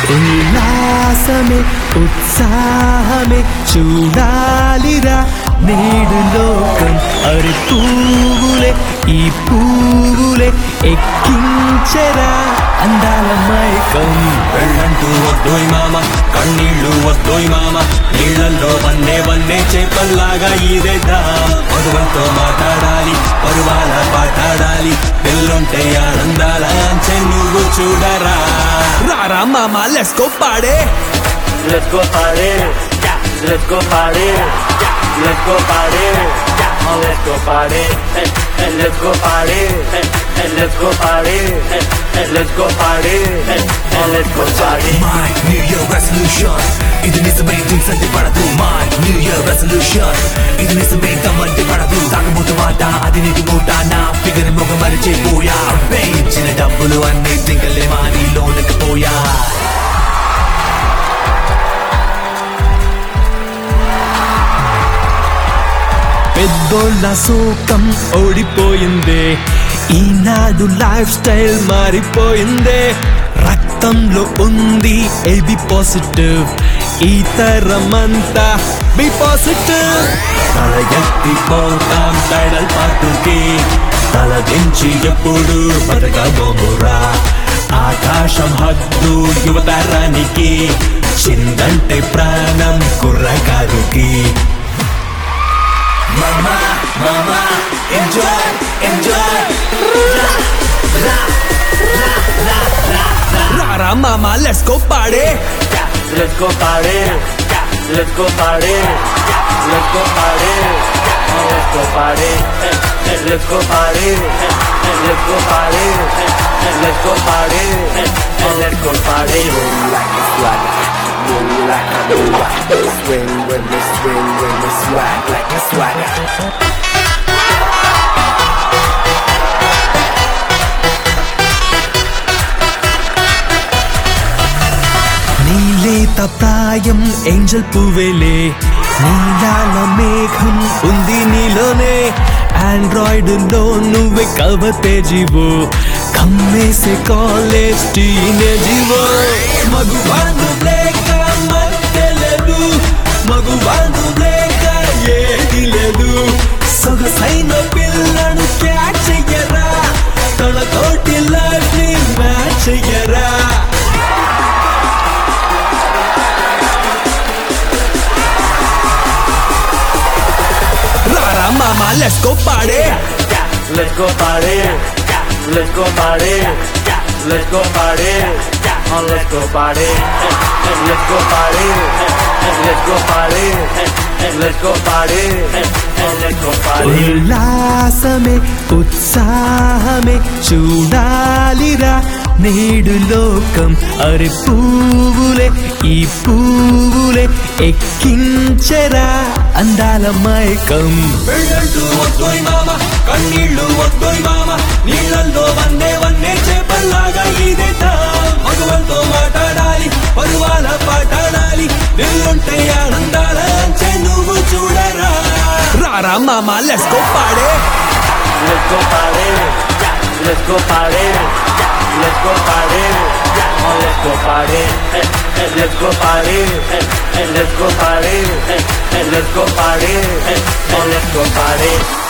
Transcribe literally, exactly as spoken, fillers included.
ఉల్లాసమే ఉత్సాహమే చూడాలిరా నేడు లోకం అరి పువ్వులే ఈ పువ్వులే ఎక్కించరా అందాల మైకం. వెళ్ళంటూ వద్దోయ్ మామ కన్నీళ్ళు వద్దోయ్ మామ నీళ్ళల్లో వన్నే వన్నే చేపల్లాగా ఈదేద్దాం. పరువంతో మాట్లాడాలి పరువాల పాటాడాలి పిల్లుంటే ఆనందాల అంచె నువ్వు చూడరా. రారా మామ లెట్స్ గో పాడే Let's go party, let's go party, let's go party, oh let's go party, hey, hey, let's go party, hey, hey, let's go party, hey, hey, let's go party, hey, hey, let's go party. My New Year resolution ఇది నిజమే dreams అంటే పడదు. My New Year resolution ఇది నిజమే దమ్మంటే పడదు. తాగబోతు మాట అది నీటి మూట నా ఫిగర్ మొగ మరిచిపోయా. ఇచ్చిన డబ్బులు అన్ని దిగలే మాని లోనకి పోయా. పెద్దోళ్ళ శోకం ఓడిపోయిందే ఈనాడు లైఫ్ స్టైల్ మారిపోయిందే. రక్తంలో ఉంది ఏబి పాజిటివ్ ఈ తరమంతా బి పాజిటివ్. తల ఎత్తి పోతాం టైడల్ పాటుకి తల దించి ఎప్పుడు బతకబోమురా. ఆకాశం హద్దు యువతరానికి చిందంటే ప్రాణం కుర్రకారుకి. Mama, mama, enjoy, enjoy. La, la, la, la, la, la. రారా మామ లెట్స్ గో పాడే Let's go party, let's go party, let's go party, oh let's go party, hey, hey, let's go party, hey, hey, let's go party, hey, hey, let's go party, hey, hey, let's go party. Like a swagger, move like a mover. Swing with me, swing with me, swag like a swagger. నీలేత ప్రాయం Angel పువ్వేలే నీలాల మేఘం ఉంది నీలోనే. Android లో నువ్వే కవతే GO కమ్మేసే college టీనేజీవో. మగువాను లేక మత్తెలేదు మగువాను లేక ఏది లేదు. సొగసైన పిల్లను క్యాచ్ చెయ్యరా తనతోటి లైఫ్ ని మ్యాచ్ చెయ్యరా. రారా మామ లెట్స్ గో పాడే Let's go party, let's go party, let's go party, oh let's go party, hey, hey, let's go party, hey, hey, let's go party, hey, hey, let's go party, hey, hey, let's go party. ఉల్లాసమే ఉత్సాహమే చూడాలిరా నేడు లోకం అరి పువ్వులే ఈ పువ్వులే ఎక్కించరా అందాల మైకం. వెళ్ళంటూ వద్దోయ్ మామ కన్నీళ్ళు వద్దోయ్ మామ నీళ్ళల్లో వన్నే వన్నే చేపల్లాగా ఈదేద్దాం. మగవంతో మాట్లాడాలి పరువాల పాటాడాలి నిల్లుంటే ఆనందాల అంచె నువ్వు చూడరా. రారా మామ లెట్స్ గో పాడే Let's go party, let's go party, let's go party, oh let's go party, hey, hey, let's go party, hey, hey, let's go party, hey, hey, let's go party, hey, oh let's go party.